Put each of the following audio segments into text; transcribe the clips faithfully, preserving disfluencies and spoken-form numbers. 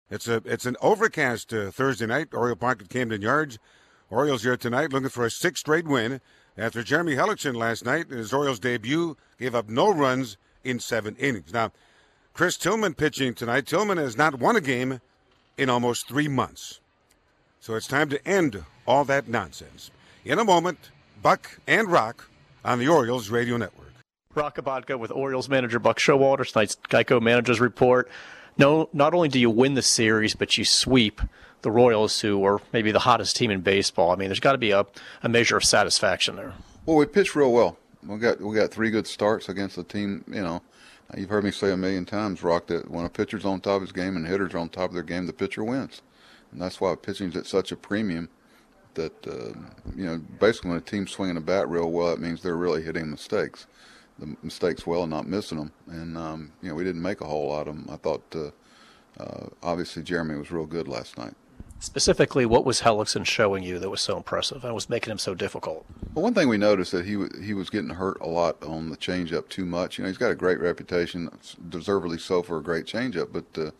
It's a it's an overcast uh, Thursday night. Oriole Park at Camden Yards. Orioles here tonight looking for a sixth straight win after Jeremy Hellickson last night in his Orioles debut gave up no runs in seven innings. Now, Chris Tillman pitching tonight. Tillman has not won a game in almost three months. So it's time to end all that nonsense. In a moment, Buck and Rock on the Orioles Radio Network. Rock Abodka with Orioles manager Buck Showalter, tonight's Geico Managers Report. No, not only do you win the series, but you sweep the Royals, who are maybe the hottest team in baseball. I mean, there's got to be a, a measure of satisfaction there. Well, we pitched real well. We got we got three good starts against a team. You know, you've heard me say a million times, Rock, that when a pitcher's on top of his game and hitters are on top of their game, the pitcher wins, and that's why pitching's at such a premium. That uh, you know, basically, when a team's swinging a bat real well, it means they're really hitting mistakes. The mistakes well and not missing them. And, um, you know, we didn't make a whole lot of them. I thought, uh, uh, obviously, Jeremy was real good last night. Specifically, what was Hellickson showing you that was so impressive and was making him so difficult? Well, one thing we noticed that he, w- he was getting hurt a lot on the changeup too much. You know, he's got a great reputation, deservedly so, for a great changeup. But, uh,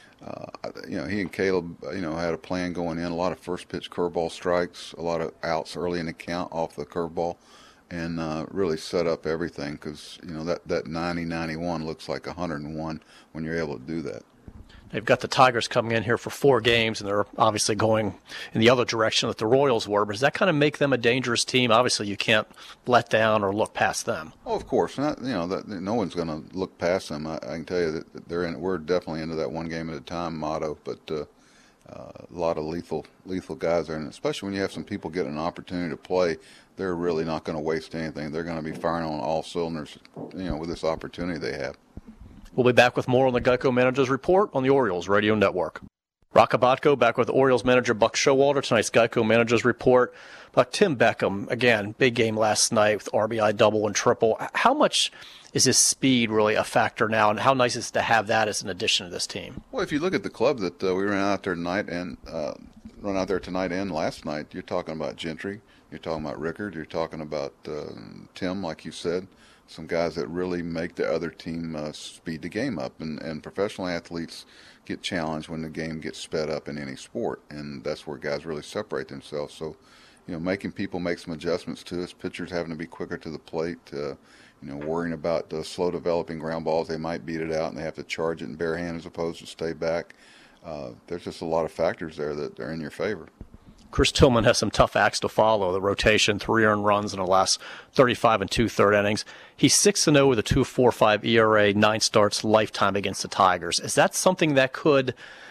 uh, you know, he and Caleb, you know, had a plan going in, a lot of first-pitch curveball strikes, a lot of outs early in the count off the curveball. And uh, really set up everything because, you know, that, that ninety ninety-one looks like one hundred one when you're able to do that. They've got the Tigers coming in here for four games, and they're obviously going in the other direction that the Royals were. But does that kind of make them a dangerous team? Obviously, you can't let down or look past them. Oh, of course. Not, you know, that, no one's going to look past them. I, I can tell you that they're in, we're definitely into that one game at a time motto. But uh, uh, a lot of lethal lethal guys there, and especially when you have some people getting an opportunity to play, they're really not going to waste anything. They're going to be firing on all cylinders, you know, with this opportunity they have. We'll be back with more on the Geico Managers Report on the Orioles Radio Network. Rock Abodko back with Orioles manager Buck Showalter, tonight's Geico Managers Report. Buck, Tim Beckham, again, big game last night with R B I double and triple. How much is his speed really a factor now, and how nice is it to have that as an addition to this team? Well, if you look at the club that uh, we ran out there tonight and uh, run out there tonight and last night, you're talking about Gentry. You're talking about Rickard. You're talking about uh, Tim, like you said, some guys that really make the other team uh, speed the game up. And, and professional athletes get challenged when the game gets sped up in any sport, and that's where guys really separate themselves. So, you know, making people make some adjustments to us, pitchers having to be quicker to the plate, uh, you know, worrying about the slow developing ground balls. They might beat it out and they have to charge it in bare hand as opposed to stay back. Uh, there's just a lot of factors there that are in your favor. Chris Tillman has some tough acts to follow. The rotation, three earned runs in the last thirty-five and two-third innings. He's six and oh with a two point four five E R A, nine starts lifetime against the Tigers. Is that something that could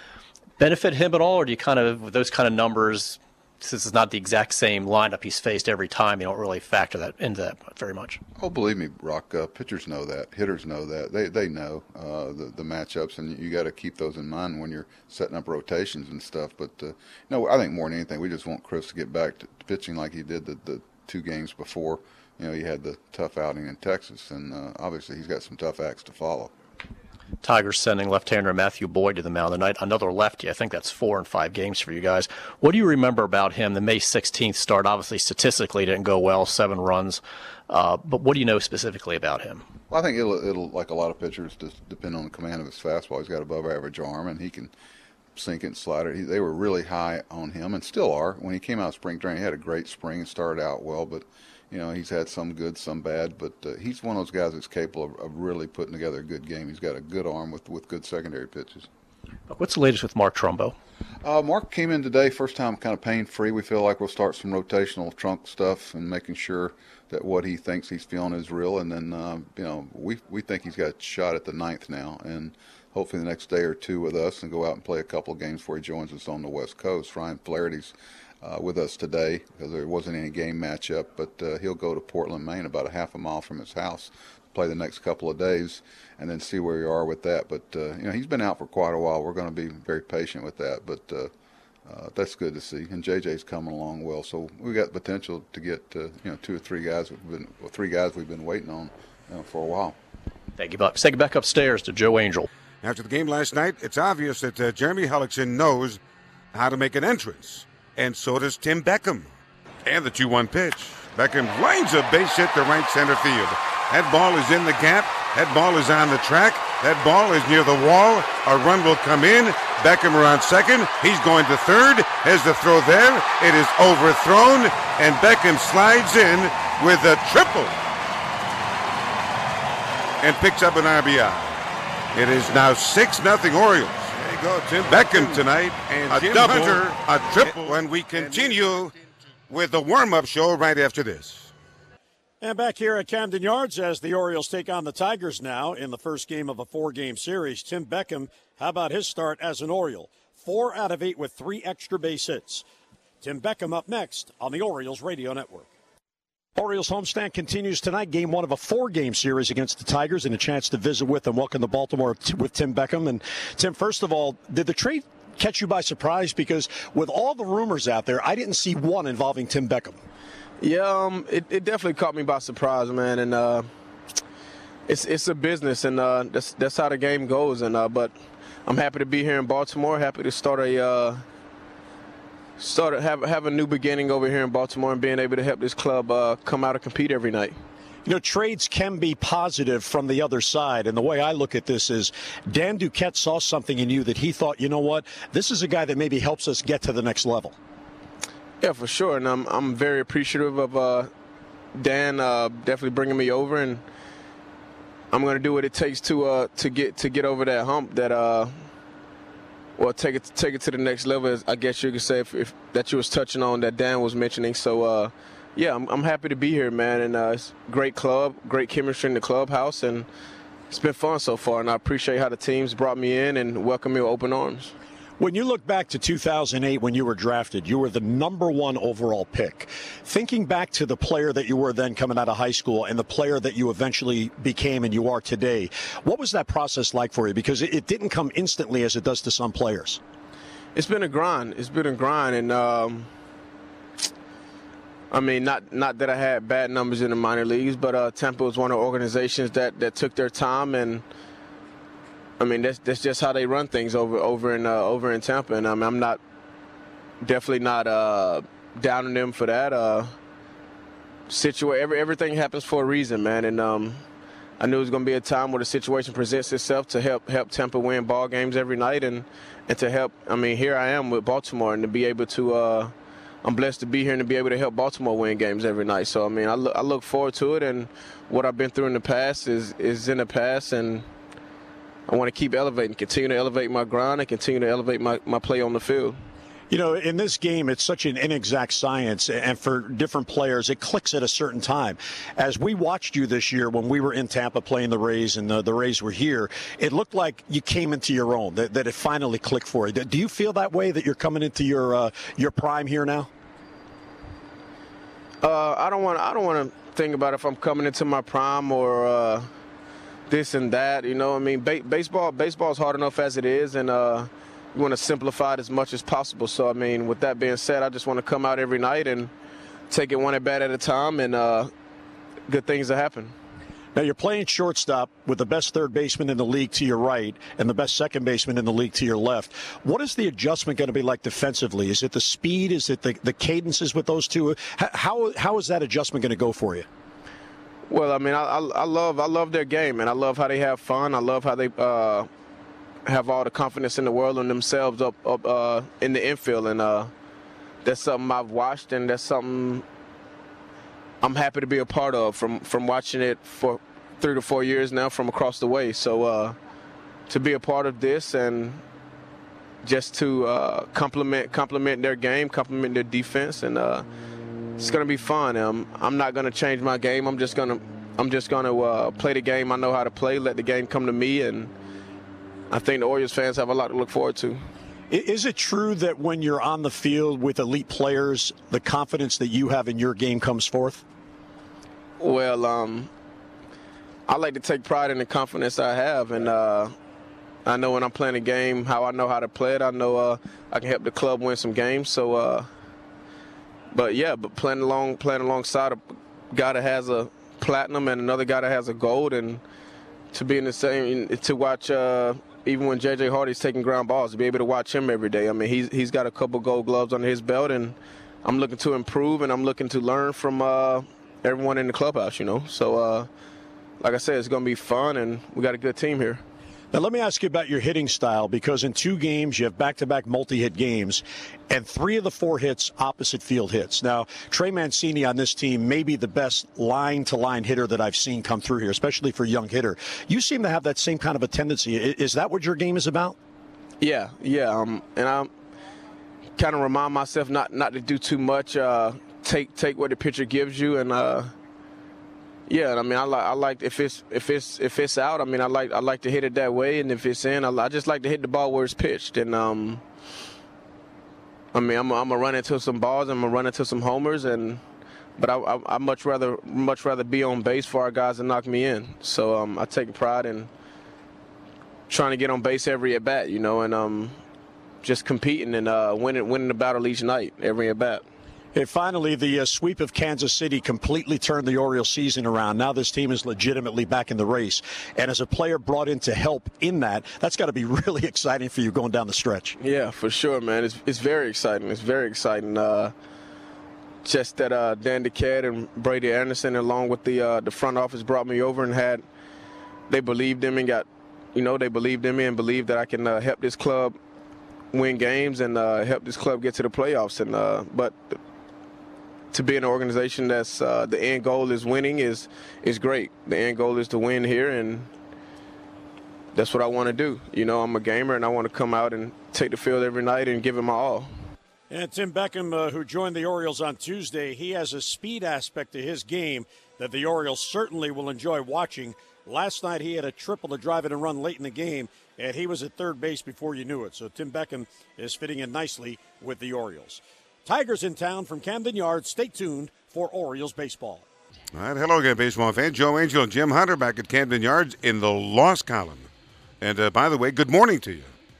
benefit him at all, or do you kind of, with those kind of numbers, since it's not the exact same lineup he's faced every time, you don't really factor that into that very much? Oh, believe me, Rock, uh, pitchers know that. Hitters know that. They they know uh, the, the matchups, and you got to keep those in mind when you're setting up rotations and stuff. But, uh, no, I think more than anything, we just want Chris to get back to pitching like he did the, the two games before. You know, he had the tough outing in Texas, and uh, obviously he's got some tough acts to follow. Tigers sending left-hander Matthew Boyd to the mound tonight. Another lefty. I think that's four in five games for you guys. What do you remember about him? The May sixteenth start, obviously statistically didn't go well, seven runs. Uh, but what do you know specifically about him? Well, I think it'll, it'll like a lot of pitchers, just depend on the command of his fastball. He's got above average arm, and he can sink it and slide it. He, they were really high on him, and still are. When he came out of spring training, he had a great spring and started out well, but you know, he's had some good, some bad, but uh, he's one of those guys that's capable of, of really putting together a good game. He's got a good arm with, with good secondary pitches. What's the latest with Mark Trumbo? Uh, Mark came in today, first time kind of pain-free. We feel like we'll start some rotational trunk stuff and making sure that what he thinks he's feeling is real. And then, uh, you know, we we think he's got a shot at the ninth now, and hopefully the next day or two with us and go out and play a couple of games before he joins us on the West Coast. Ryan Flaherty's Uh, with us today because there wasn't any game matchup, but uh, he'll go to Portland, Maine, about a half a mile from his house, play the next couple of days, and then see where you are with that. But uh, you know, he's been out for quite a while. We're going to be very patient with that, but uh, uh, that's good to see. And J J's coming along well, so we got potential to get uh, you know two or three guys we've been well, three guys we've been waiting on you know, for a while. Thank you, Buck. Let's take it back upstairs to Joe Angel. After the game last night, it's obvious that uh, Jeremy Hellickson knows how to make an entrance. And so does Tim Beckham. And the two one pitch. Beckham lines a base hit to right center field. That ball is in the gap. That ball is on the track. That ball is near the wall. A run will come in. Beckham around second. He's going to third. Has the throw there. It is overthrown, and Beckham slides in with a triple and picks up an R B I. It is now six nothing Orioles. There you go, Tim Beckham tonight, and a Jim double, Hunter, a triple. When we continue with the warm-up show right after this. And back here at Camden Yards as the Orioles take on the Tigers now in the first game of a four-game series. Tim Beckham, how about his start as an Oriole? Four out of eight with three extra base hits. Tim Beckham up next on the Orioles Radio Network. Orioles homestand continues tonight. Game one of a four-game series against the Tigers, and a chance to visit with and welcome to Baltimore t- with Tim Beckham. And Tim, first of all, did the trade catch you by surprise? Because with all the rumors out there, I didn't see one involving Tim Beckham. Yeah, um, it, it definitely caught me by surprise, man, and uh, it's it's a business, and uh, that's that's how the game goes. And uh, but I'm happy to be here in Baltimore. Happy to start a uh, start a, have have a new beginning over here in Baltimore, and being able to help this club uh, come out and compete every night. You know, trades can be positive from the other side, and the way I look at this is Dan Duquette saw something in you that he thought, you know what, this is a guy that maybe helps us get to the next level. Yeah, for sure, and I'm I'm very appreciative of uh, Dan uh, definitely bringing me over, and I'm going to do what it takes to uh, to get to get over that hump. That uh, well, take it take it to the next level. I guess you could say if, if that you was touching on that Dan was mentioning. So uh, yeah, I'm I'm happy to be here, man, and uh, it's a great club, great chemistry in the clubhouse, and it's been fun so far. And I appreciate how the teams brought me in and welcomed me with open arms. When you look back to two thousand eight when you were drafted, you were the number one overall pick. Thinking back to the player that you were then coming out of high school and the player that you eventually became and you are today, what was that process like for you? Because it didn't come instantly as it does to some players. It's been a grind. It's been a grind. And, um, I mean, not not that I had bad numbers in the minor leagues, but uh, Tampa was one of the organizations that, that took their time, and I mean, that's that's just how they run things over over in uh, over in Tampa, and um, I'm not definitely not uh, down on them for that. Uh, situa- every, everything happens for a reason, man, and um, I knew it was going to be a time where the situation presents itself to help help Tampa win ball games every night, and and to help. I mean, here I am with Baltimore, and to be able to. Uh, I'm blessed to be here and to be able to help Baltimore win games every night. So I mean, I look I look forward to it, and what I've been through in the past is is in the past, and I want to keep elevating, continue to elevate my grind, and continue to elevate my, my play on the field. You know, in this game, it's such an inexact science, and for different players, it clicks at a certain time. As we watched you this year when we were in Tampa playing the Rays and the, the Rays were here, it looked like you came into your own, that, that it finally clicked for you. Do you feel that way, that you're coming into your uh, your prime here now? Uh, I don't want I don't want to think about if I'm coming into my prime or uh, this and that, you know. I mean, ba- baseball baseball is hard enough as it is, and uh, we want to simplify it as much as possible. So, I mean, with that being said, I just want to come out every night and take it one at bat at a time, and uh, good things will happen. Now, you're playing shortstop with the best third baseman in the league to your right and the best second baseman in the league to your left. What is the adjustment going to be like defensively? Is it the speed? Is it the, the cadences with those two? How How is that adjustment going to go for you? Well, I mean, I, I, I love I love their game, and I love how they have fun. I love how they uh, have all the confidence in the world in themselves up up uh, in the infield, and uh, that's something I've watched, and that's something I'm happy to be a part of from, from watching it for three to four years now from across the way. So uh, to be a part of this and just to uh, complement complement their game, complement their defense, and uh, it's gonna be fun. Um, I'm not gonna change my game. I'm just gonna I'm just gonna uh, play the game I know how to play. Let the game come to me, and I think the Orioles fans have a lot to look forward to. Is it true that when you're on the field with elite players, the confidence that you have in your game comes forth? Well, um, I like to take pride in the confidence I have, and uh, I know when I'm playing a game how I know how to play it. I know uh, I can help the club win some games. So, uh, but yeah, but playing along, playing alongside a guy that has a platinum and another guy that has a gold, and to be in the same, to watch. Uh, Even when J J Hardy's taking ground balls, to be able to watch him every day. I mean, he's he's got a couple gold gloves under his belt, and I'm looking to improve, and I'm looking to learn from uh, everyone in the clubhouse, you know. So, uh, like I said, it's going to be fun, and we got a good team here. Now, let me ask you about your hitting style, because in two games, you have back-to-back multi-hit games, and three of the four hits opposite field hits. Now, Trey Mancini on this team may be the best line-to-line hitter that I've seen come through here, especially for a young hitter. You seem to have that same kind of a tendency. Is that what your game is about? Yeah, yeah, um, and I'm kind of remind myself not not to do too much. Uh, take take what the pitcher gives you, and uh, yeah, I mean, I like I like if it's if it's if it's out. I mean, I like I like to hit it that way, and if it's in, I, I just like to hit the ball where it's pitched. And um, I mean, I'm I'm gonna run into some balls, I'm gonna run into some homers, and but I I, I much rather much rather be on base for our guys to knock me in. So um, I take pride in trying to get on base every at bat, you know, and um, just competing and uh, winning winning the battle each night, every at bat. And finally, the uh, sweep of Kansas City completely turned the Orioles season around. Now this team is legitimately back in the race. And as a player brought in to help in that, that's got to be really exciting for you going down the stretch. Yeah, for sure, man. It's it's very exciting. It's very exciting. Uh, just that uh, Dan DeCat and Brady Anderson, along with the uh, the front office, brought me over and had they believed in me and got, you know, they believed in me and believed that I can uh, help this club win games and uh, help this club get to the playoffs. And uh, but. To be in an organization that's uh, the end goal is winning is is great. The end goal is to win here, and that's what I want to do. You know, I'm a gamer, and I want to come out and take the field every night and give it my all. And Tim Beckham, uh, who joined the Orioles on Tuesday, he has a speed aspect to his game that the Orioles certainly will enjoy watching. Last night he had a triple to drive in a run late in the game, and he was at third base before you knew it. So Tim Beckham is fitting in nicely with the Orioles. Tigers in town from Camden Yards. Stay tuned for Orioles baseball. All right, hello again, baseball fan. Joe Angel and Jim Hunter back at Camden Yards in the loss column. And uh, by the way, good morning to you.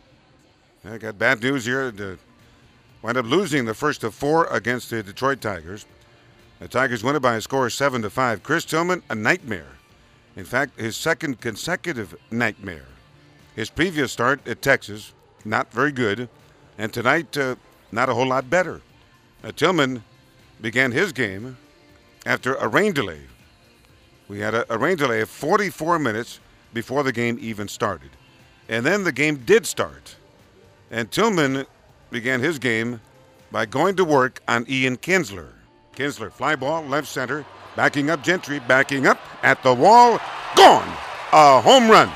I got bad news here. To wind up losing the first of four against the Detroit Tigers. The Tigers win it by a score of seven to five. Chris Tillman, a nightmare. In fact, his second consecutive nightmare. His previous start at Texas, not very good. And tonight, uh, not a whole lot better. Uh, Tillman began his game after a rain delay. We had a, a rain delay of forty-four minutes before the game even started. And then the game did start. And Tillman began his game by going to work on Ian Kinsler. Kinsler, fly ball, left center, backing up Gentry, backing up at the wall, gone! A home run.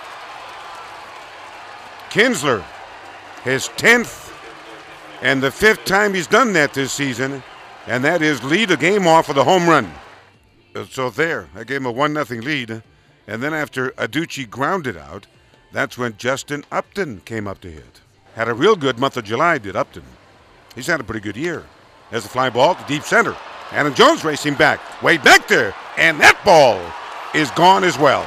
Kinsler, his tenth and the fifth time he's done that this season, and that is lead a game off with a home run. So there, I gave him a one nothing lead. And then after Adducci grounded out, that's when Justin Upton came up to hit. Had a real good month of July, did Upton. He's had a pretty good year. There's a fly ball to deep center. Adam Jones racing back, way back there, and that ball is gone as well.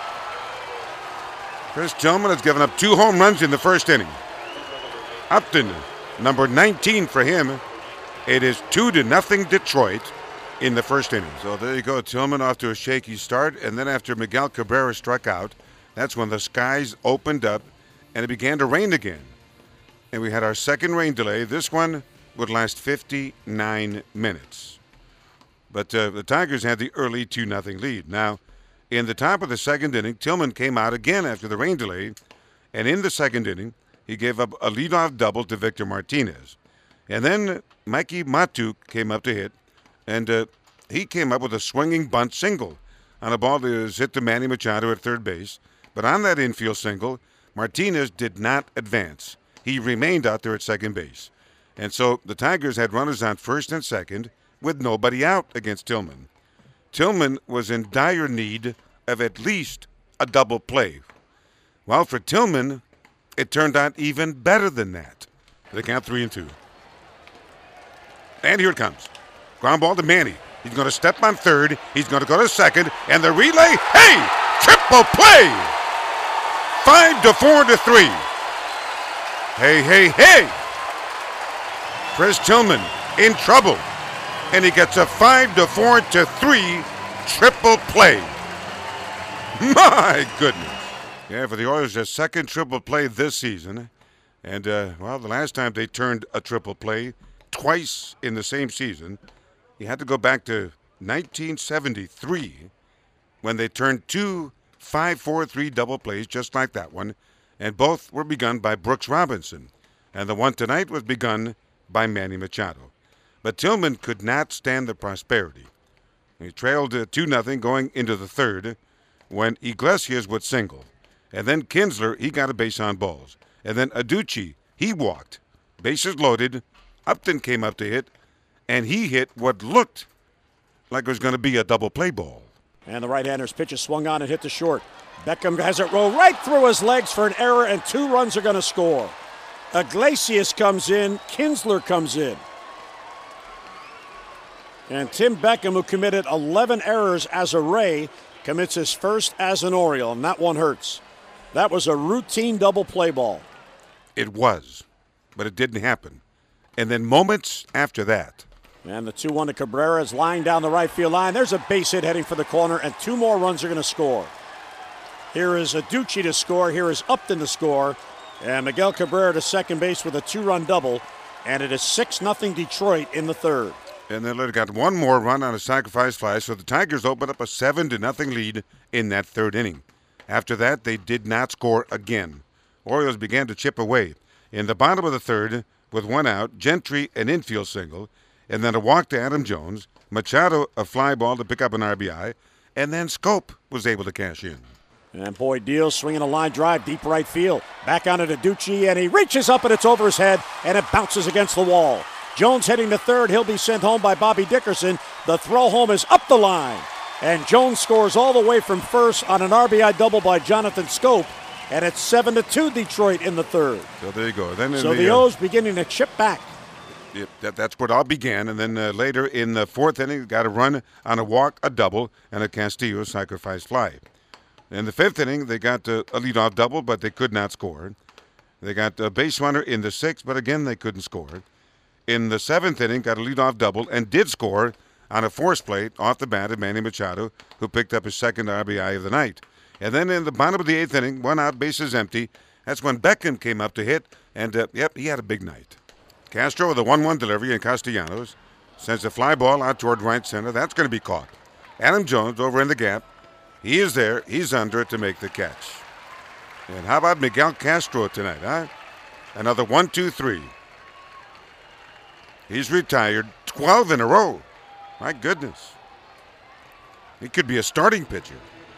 Chris Tillman has given up two home runs in the first inning. Upton, number nineteen for him. It is two to nothing Detroit in the first inning. So there you go. Tillman off to a shaky start. And then after Miguel Cabrera struck out, that's when the skies opened up and it began to rain again. And we had our second rain delay. This one would last fifty-nine minutes. But uh, the Tigers had the early two nothing lead. Now, in the top of the second inning, Tillman came out again after the rain delay. And in the second inning, he gave up a leadoff double to Victor Martinez. And then Mikey Matuk came up to hit, and uh, he came up with a swinging bunt single on a ball that was hit to Manny Machado at third base. But on that infield single, Martinez did not advance. He remained out there at second base. And so the Tigers had runners on first and second with nobody out against Tillman. Tillman was in dire need of at least a double play. Well, for Tillman, it turned out even better than that. They count three and two. And here it comes. Ground ball to Manny. He's going to step on third. He's going to go to second. And the relay, hey, triple play. Five to four to three. Hey, hey, hey. Chris Tillman in trouble. And he gets a five to four to three triple play. My goodness. Yeah, for the Orioles, their second triple play this season. And, uh, well, the last time they turned a triple play, twice in the same season, you had to go back to nineteen seventy-three when they turned two five four three double plays just like that one, and both were begun by Brooks Robinson. And the one tonight was begun by Manny Machado. But Tillman could not stand the prosperity. He trailed uh, two nothing going into the third when Iglesias would single. And then Kinsler, he got a base on balls. And then Adducci, he walked. Bases loaded. Upton came up to hit, and he hit what looked like it was going to be a double play ball. And the right-hander's pitch is swung on and hit to short. Beckham has it roll right through his legs for an error, and two runs are going to score. Iglesias comes in. Kinsler comes in. And Tim Beckham, who committed eleven errors as a Ray, commits his first as an Oriole, and that one hurts. That was a routine double play ball. It was, but it didn't happen. And then moments after that. And the two one to Cabrera is lying down the right field line. There's a base hit heading for the corner, and two more runs are going to score. Here is Adducci to score. Here is Upton to score. And Miguel Cabrera to second base with a two-run double. And it is six nothing Detroit in the third. And then they got one more run on a sacrifice fly, so the Tigers opened up a seven to nothing lead in that third inning. After that, they did not score again. Orioles began to chip away. In the bottom of the third, with one out, Gentry an infield single, and then a walk to Adam Jones, Machado a fly ball to pick up an R B I, and then Scope was able to cash in. And Boyd deals, swinging a line drive, deep right field. Back on it to Adducci, and he reaches up, and it's over his head, and it bounces against the wall. Jones heading to third. He'll be sent home by Bobby Dickerson. The throw home is up the line. And Jones scores all the way from first on an R B I double by Jonathan Scope. And it's seven to two Detroit in the third. So there you go. Then so the, the uh, O's beginning to chip back. Yep, that, that's where it all began. And then uh, later in the fourth inning, got a run on a walk, a double, and a Castillo sacrifice fly. In the fifth inning, they got uh, a leadoff double, but they could not score. They got a base runner in the sixth, but again, they couldn't score. In the seventh inning, got a leadoff double and did score on a force plate off the bat of Manny Machado, who picked up his second R B I of the night. And then in the bottom of the eighth inning, one out, bases empty. That's when Beckham came up to hit, and, uh, yep, he had a big night. Castro with a one one delivery, and Castellanos sends a fly ball out toward right center. That's going to be caught. Adam Jones over in the gap. He is there. He's under it to make the catch. And how about Miguel Castro tonight, huh? Another one, two, three. He's retired twelve in a row. My goodness. He could be a starting pitcher.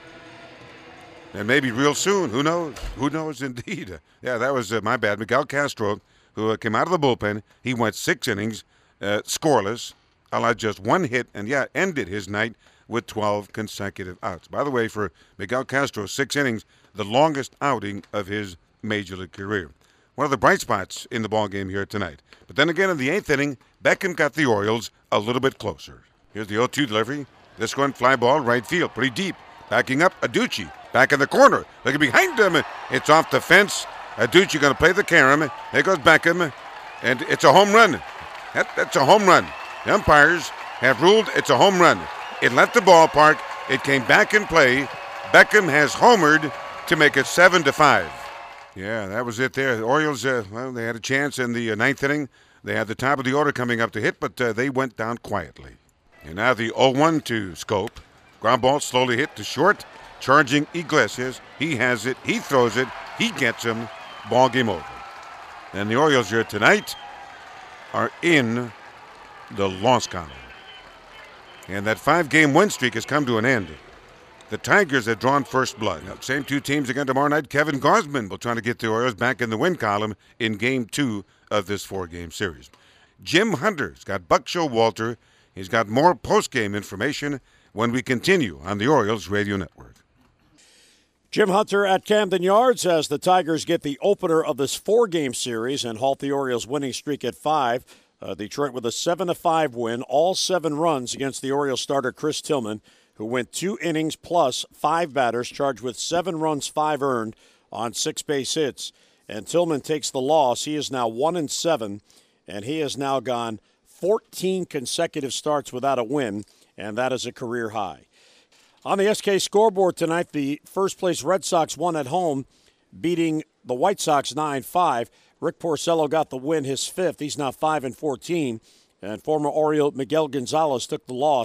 And maybe real soon. Who knows? Who knows indeed. Yeah, that was uh, my bad. Miguel Castro, who uh, came out of the bullpen. He went six innings, uh, scoreless, allowed just one hit, and, yeah, ended his night with twelve consecutive outs. By the way, for Miguel Castro, six innings, the longest outing of his major league career. One of the bright spots in the ballgame here tonight. But then again, in the eighth inning, Beckham got the Orioles a little bit closer. Here's the oh two delivery. This one, fly ball, right field, pretty deep. Backing up, Adducci. Back in the corner. Looking behind him. It's off the fence. Adducci going to play the carom. There goes Beckham. And it's a home run. That, that's a home run. The umpires have ruled it's a home run. It left the ballpark. It came back in play. Beckham has homered to make it seven to five. Yeah, that was it there. The Orioles, uh, well, they had a chance in the uh, ninth inning. They had the top of the order coming up to hit, but uh, they went down quietly. And now the oh one to Scope. Ground ball slowly hit to short. Charging Iglesias. He has it. He throws it. He gets him. Ball game over. And the Orioles here tonight are in the loss column. And that five-game win streak has come to an end. The Tigers have drawn first blood. Now, same two teams again tomorrow night. Kevin Gausman will try to get the Orioles back in the win column in game two of this four-game series. Jim Hunter's got Buck Showalter. He's got more post-game information when we continue on the Orioles Radio Network. Jim Hunter at Camden Yards as the Tigers get the opener of this four-game series and halt the Orioles' winning streak at five. Uh, Detroit with a seven to five win, all seven runs against the Orioles starter Chris Tillman, who went two innings plus five batters, charged with seven runs, five earned on six base hits. And Tillman takes the loss. He is now one and seven, and he has now gone fourteen consecutive starts without a win, and that is a career high. On the S K scoreboard tonight, the first-place Red Sox won at home, beating the White Sox nine five. Rick Porcello got the win, his fifth. He's now five and fourteen. And former Oriole Miguel Gonzalez took the loss.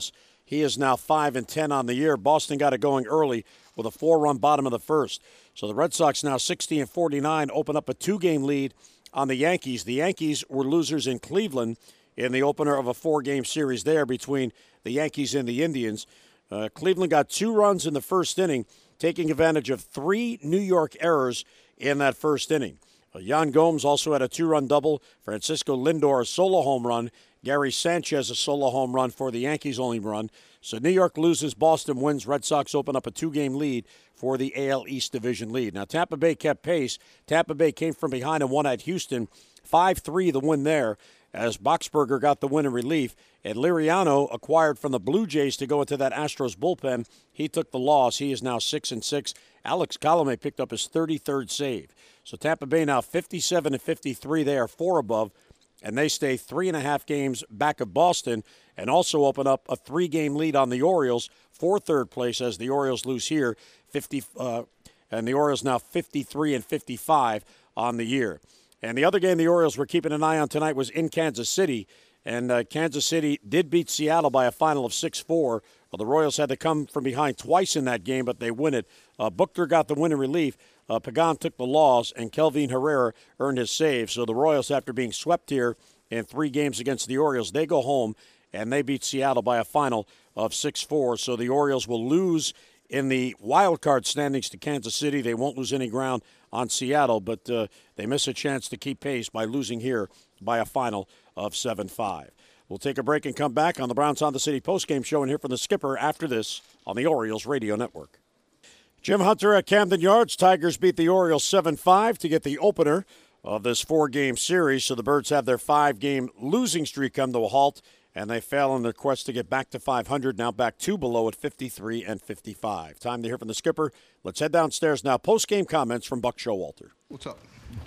He is now five and ten on the year. Boston got it going early with a four-run bottom of the first. So the Red Sox now sixty and forty-nine, open up a two-game lead on the Yankees. The Yankees were losers in Cleveland in the opener of a four-game series there between the Yankees and the Indians. Uh, Cleveland got two runs in the first inning, taking advantage of three New York errors in that first inning. Uh, Yan Gomes also had a two-run double. Francisco Lindor a solo home run. Gary Sanchez a solo home run for the Yankees' only run. So New York loses, Boston wins. Red Sox open up a two-game lead for the A L East Division lead. Now Tampa Bay kept pace. Tampa Bay came from behind and won at Houston. five three the win there as Boxberger got the win in relief. And Liriano, acquired from the Blue Jays to go into that Astros bullpen, he took the loss. He is now six and six. Alex Colomé picked up his thirty-third save. So Tampa Bay now fifty-seven and fifty-three. They are four above, and they stay three and a half games back of Boston and also open up a three-game lead on the Orioles for third place as the Orioles lose here. fifty, uh, and the Orioles now fifty-three and fifty-five on the year. And the other game the Orioles were keeping an eye on tonight was in Kansas City. And uh, Kansas City did beat Seattle by a final of six four. Well, the Royals had to come from behind twice in that game, but they win it. Uh, Buchter got the win in relief. Uh, Pagan took the loss, and Kelvin Herrera earned his save. So the Royals, after being swept here in three games against the Orioles, they go home, and they beat Seattle by a final of six four. So the Orioles will lose in the wild card standings to Kansas City. They won't lose any ground on Seattle, but uh, they miss a chance to keep pace by losing here by a final of seven five. We'll take a break and come back on the Browns on the City postgame show and hear from the skipper after this on the Orioles Radio Network. Jim Hunter at Camden Yards. Tigers beat the Orioles seven five to get the opener of this four-game series. So the Birds have their five-game losing streak come to a halt, and they fail in their quest to get back to five hundred, now back two below at fifty-three and fifty-five. Time to hear from the skipper. Let's head downstairs now. Post-game comments from Buck Showalter. What's up?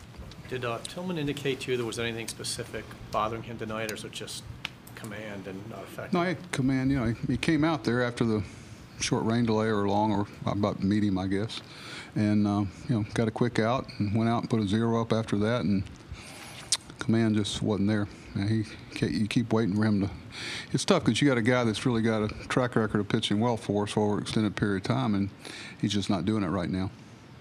Did uh, Tillman indicate to you there was anything specific bothering him tonight, or is it just command and not effective? No, he had command. You know, he, he came out there after the short rain delay or long, or about medium, I guess, and uh, you know, got a quick out and went out and put a zero up after that, and command just wasn't there. And he, you keep waiting for him to. It's tough because you got a guy that's really got a track record of pitching well for us over an extended period of time, and he's just not doing it right now.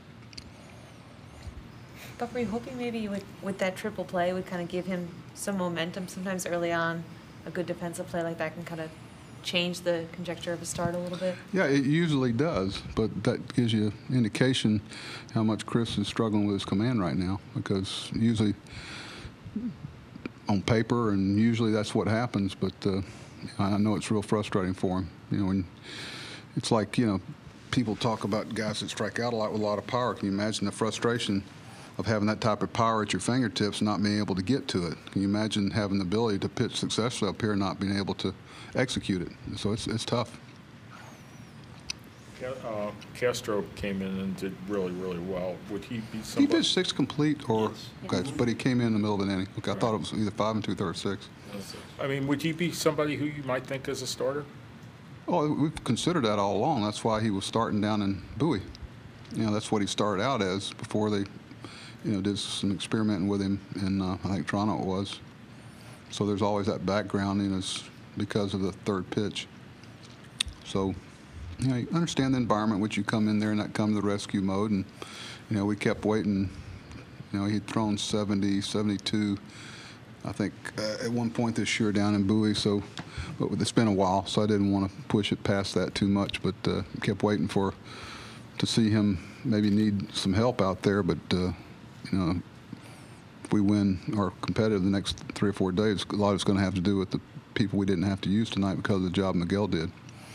But were you hoping maybe with, with that triple play would kind of give him some momentum? Sometimes early on, a good defensive play like that can kind of change the conjecture of a start a little bit? Yeah, it usually does, but that gives you an indication how much Chris is struggling with his command right now, because usually on paper and usually that's what happens, but uh, I know it's real frustrating for him. You know, when it's like, you know, people talk about guys that strike out a lot with a lot of power. Can you imagine the frustration of having that type of power at your fingertips and not being able to get to it? Can you imagine having the ability to pitch successfully up here and not being able to execute it? So it's it's tough. Uh, Castro came in and did really, really well. Would he be He somebody? pitched six complete, or Yes. okay, Yes. but he came in in the middle of an inning. Okay, I thought it was either five and two thirds six. I mean, would he be somebody who you might think as a starter? Oh, we've considered that all along. That's why he was starting down in Bowie. You know, that's what he started out as before they, you know, did some experimenting with him in, uh, I think Toronto it was. So there's always that background, you know, it's because of the third pitch. So, you know, you understand the environment which you come in there and that come to the rescue mode. And, you know, we kept waiting. You know, he'd thrown seventy, seventy-two, I think, uh, at one point this year down in Bowie. So, but it's been a while, so I didn't want to push it past that too much. But uh, kept waiting for to see him maybe need some help out there. But, uh, you know, if we win or competitive the next three or four days, a lot of it's going to have to do with the people we didn't have to use tonight because of the job Miguel did.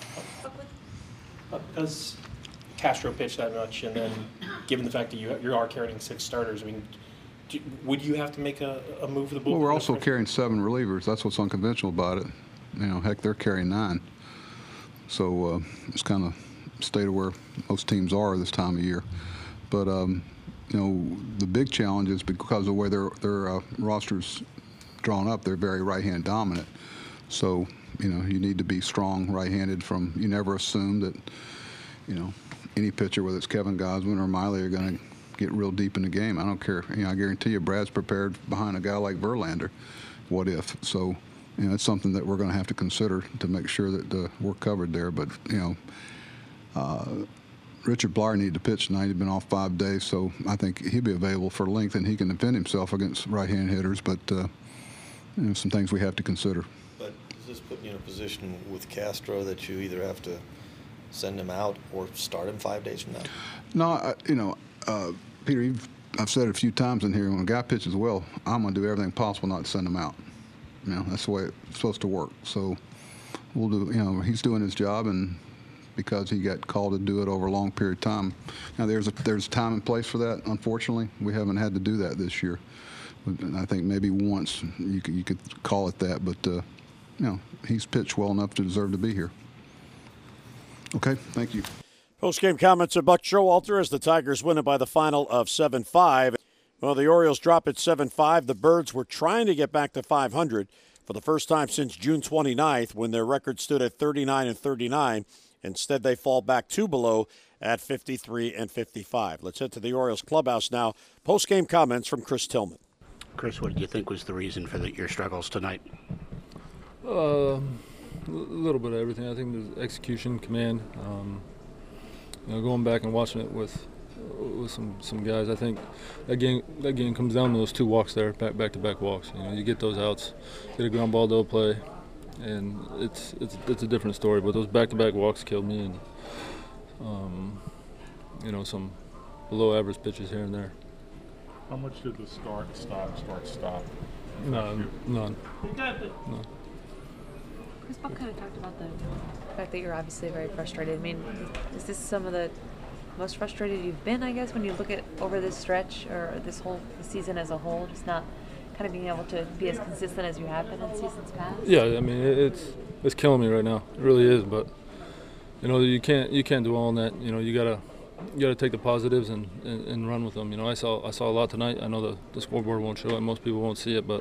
Because Castro pitched that much, and then given the fact that you you are carrying six starters, I mean, do, would you have to make a, a move for the bullpen? Well, we're also carrying seven relievers. That's what's unconventional about it. You know, heck, they're carrying nine. So uh, it's kind of state of where most teams are this time of year. But um, you know, the big challenge is because of the way their their uh, roster's drawn up. They're very right-hand dominant. So, you know, you need to be strong right-handed from, you never assume that, you know, any pitcher, whether it's Kevin Gosman or Miley, are going to get real deep in the game. I don't care. You know, I guarantee you Brad's prepared behind a guy like Verlander. What if? So you know, it's something that we're going to have to consider to make sure that uh, we're covered there. But, you know, uh, Richard Bleier needed to pitch tonight. He'd been off five days, so I think he'll be available for length, and he can defend himself against right-hand hitters. But, uh, you know, some things we have to consider. But does this put you in a position with Castro that you either have to send him out or start him five days from now? No, I, you know, uh, Peter, you've, I've said it a few times in here, when a guy pitches well, I'm going to do everything possible not to send him out. You know, that's the way it's supposed to work. So we'll do, you know, he's doing his job, and because he got called to do it over a long period of time. Now, there's a, there's time and place for that, unfortunately. We haven't had to do that this year. And I think maybe once you could, you could call it that, but, uh, you know, he's pitched well enough to deserve to be here. Okay, thank you. Post-game comments of Buck Showalter as the Tigers win it by the final of seven five. Well, the Orioles drop at seven five. The Birds were trying to get back to five hundred for the first time since June twenty-ninth, when their record stood at thirty-nine and thirty-nine. Instead, they fall back two below at fifty-three and fifty-five. Let's head to the Orioles clubhouse now. Post-game comments from Chris Tillman. Chris, what did you think was the reason for the, your struggles tonight? Uh, a little bit of everything. I think there's execution, command. Um, you know, going back and watching it with with some, some guys, I think that game that game comes down to those two walks there, back back to back walks. You know, you get those outs, get a ground ball double play, and it's it's it's a different story. But those back to back walks killed me, and um, you know, some below average pitches here and there. How much did the start, stop, start, stop? None. None. No. Chris Buck kind of talked about the fact that you're obviously very frustrated. I mean, is this some of the most frustrated you've been, I guess, when you look at over this stretch or this whole season as a whole, just not kind of being able to be as consistent as you have been in seasons past? Yeah, I mean, it's it's killing me right now. It really is. But you know, you can't you can't dwell on that. You know, you gotta you gotta take the positives and, and, and run with them. You know, I saw I saw a lot tonight. I know the, the scoreboard won't show it, most people won't see it, but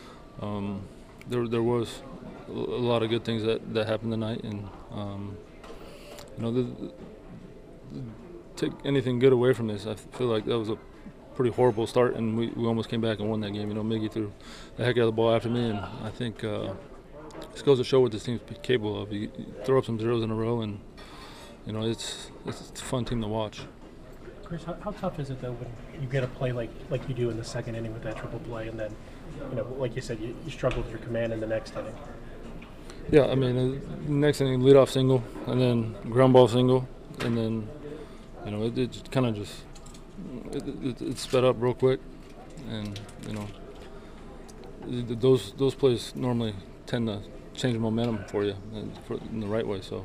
um, there there was a lot of good things that, that happened tonight, and um, you know, the, the, take anything good away from this, I feel like that was a pretty horrible start, and we, we almost came back and won that game. You know, Miggy threw the heck out of the ball after me, and I think uh, this goes to show what this team's capable of. You, you throw up some zeros in a row, and you know, it's it's a fun team to watch. Chris, how, how tough is it though when you get a play like like you do in the second inning with that triple play, and then, you know, like you said, you, you struggle with your command in the next inning? Yeah, I mean, uh, next inning, leadoff single, and then ground ball single, and then, you know, it, it kind of just it, it, it sped up real quick, and you know, it, those those plays normally tend to change momentum for you in, for, in the right way. So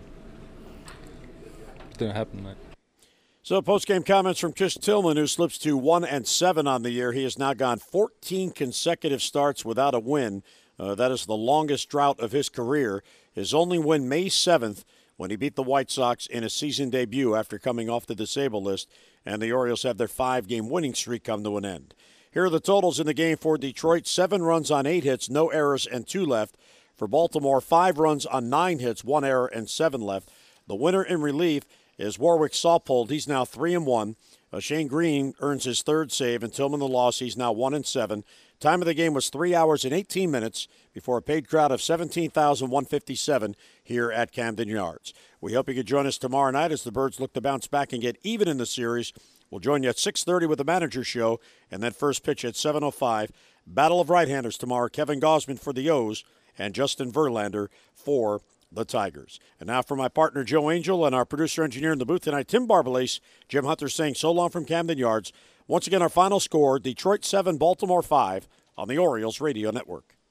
it didn't happen tonight. So post-game comments from Chris Tillman, who slips to one and seven on the year. He has now gone fourteen consecutive starts without a win. Uh, that is the longest drought of his career. His only win May seventh, when he beat the White Sox in a season debut after coming off the disabled list, and the Orioles have their five-game winning streak come to an end. Here are the totals in the game for Detroit: seven runs on eight hits, no errors, and two left. For Baltimore, five runs on nine hits, one error, and seven left. The winner in relief is Warwick Saupold. He's now three and one. Uh, Shane Green earns his third save, and Tillman the loss. He's now one and seven. Time of the game was three hours and eighteen minutes before a paid crowd of seventeen thousand one hundred fifty-seven here at Camden Yards. We hope you can join us tomorrow night as the Birds look to bounce back and get even in the series. We'll join you at six thirty with the Manager Show, and then first pitch at seven oh five. Battle of right-handers tomorrow. Kevin Gausman for the O's and Justin Verlander for the Tigers. And now for my partner Joe Angel and our producer-engineer in the booth tonight, Tim Barbalace. Jim Hunter saying so long from Camden Yards. Once again, our final score, Detroit seven, Baltimore five on the Orioles Radio Network.